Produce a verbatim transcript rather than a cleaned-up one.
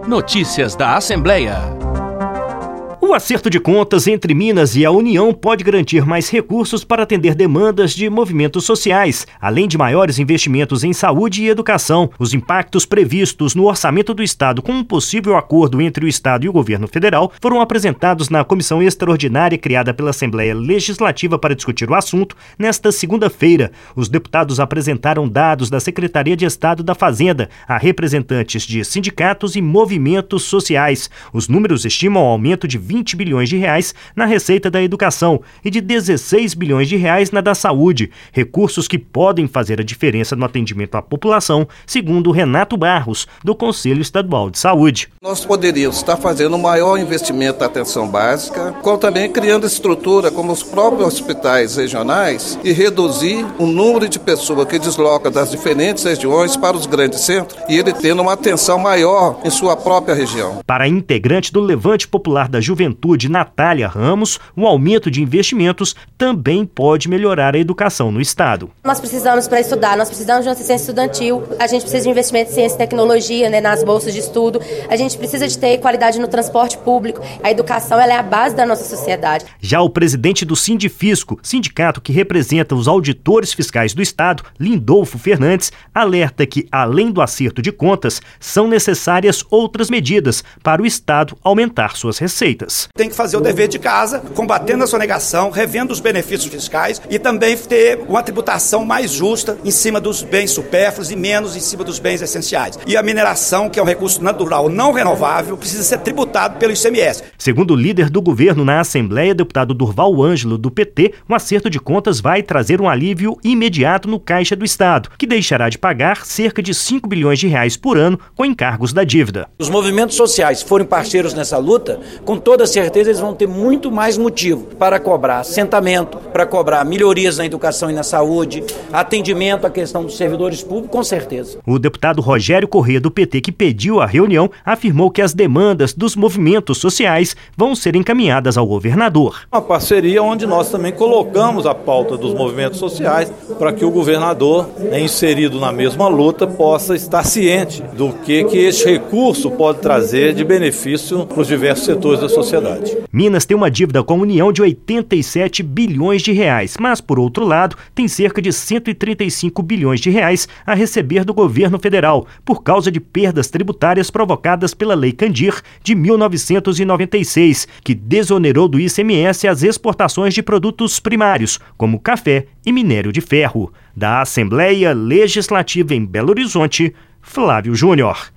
Notícias da Assembleia. O acerto de contas entre Minas e a União pode garantir mais recursos para atender demandas de movimentos sociais, além de maiores investimentos em saúde e educação. Os impactos previstos no orçamento do Estado com um possível acordo entre o Estado e o governo federal foram apresentados na comissão extraordinária criada pela Assembleia Legislativa para discutir o assunto nesta segunda-feira. Os deputados apresentaram dados da Secretaria de Estado da Fazenda a representantes de sindicatos e movimentos sociais. Os números estimam um aumento de vinte bilhões de reais na receita da educação e de dezesseis bilhões de reais na da saúde, recursos que podem fazer a diferença no atendimento à população, segundo Renato Barros, do Conselho Estadual de Saúde. Nós poderíamos estar fazendo um maior investimento na atenção básica, como também criando estrutura como os próprios hospitais regionais e reduzir o número de pessoas que desloca das diferentes regiões para os grandes centros e ele tendo uma atenção maior em sua própria região. Para a integrante do Levante Popular da Juventude, Natália Ramos, o aumento de investimentos também pode melhorar a educação no Estado. Nós precisamos para estudar, nós precisamos de uma assistência estudantil, a gente precisa de investimento em ciência e tecnologia, né, nas bolsas de estudo, a gente precisa de ter qualidade no transporte público, a educação ela é a base da nossa sociedade. Já o presidente do Sindifisco, sindicato que representa os auditores fiscais do Estado, Lindolfo Fernandes, alerta que, além do acerto de contas, são necessárias outras medidas para o Estado aumentar suas receitas. Tem que fazer o dever de casa, combatendo a sonegação, revendo os benefícios fiscais e também ter uma tributação mais justa em cima dos bens supérfluos e menos em cima dos bens essenciais. E a mineração, que é um recurso natural não renovável, precisa ser tributado pelo I C M S. Segundo o líder do governo na Assembleia, deputado Durval Ângelo, do P T, o acerto de contas vai trazer um alívio imediato no caixa do Estado, que deixará de pagar cerca de cinco bilhões de reais por ano com encargos da dívida. Os movimentos sociais forem parceiros nessa luta, com toda certeza eles vão ter muito mais motivo para cobrar assentamento, para cobrar melhorias na educação e na saúde, atendimento à questão dos servidores públicos, com certeza. O deputado Rogério Corrêa, do P T, que pediu a reunião, afirmou que as demandas dos movimentos sociais vão ser encaminhadas ao governador. Uma parceria onde nós também colocamos a pauta dos movimentos sociais para que o governador, inserido na mesma luta, possa estar ciente do que, que este recurso pode trazer de benefício para os diversos setores da sociedade. Minas tem uma dívida com a União de oitenta e sete bilhões de reais, mas, por outro lado, tem cerca de cento e trinta e cinco bilhões de reais a receber do governo federal, por causa de perdas tributárias provocadas pela Lei Candir de mil novecentos e noventa e seis, que desonerou do I C M S as exportações de produtos primários, como café e minério de ferro. Da Assembleia Legislativa em Belo Horizonte, Flávio Júnior.